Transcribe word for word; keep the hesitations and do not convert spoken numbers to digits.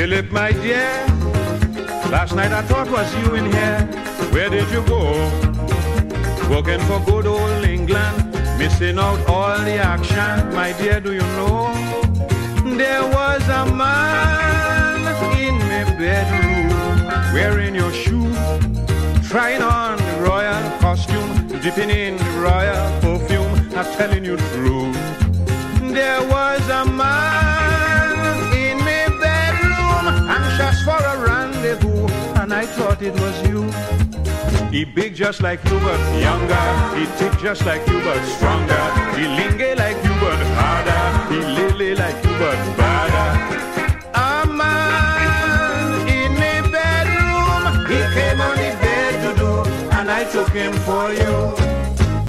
Philip, my dear, last night I thought was you in here. Where did you go? Working for good old England, missing out all the action. My dear, do you know? There was a man in my bedroom, wearing your shoe, trying on the royal costume, dipping in the royal perfume. I'm telling you true. There was a man in my bedroom, anxious for a rendezvous, and I thought it was you. He big just like you but younger, he thick just like you but stronger, he lingy like you but harder, he lily like you but badder. A man in my bedroom, he came on the bed to do, and I took him for you.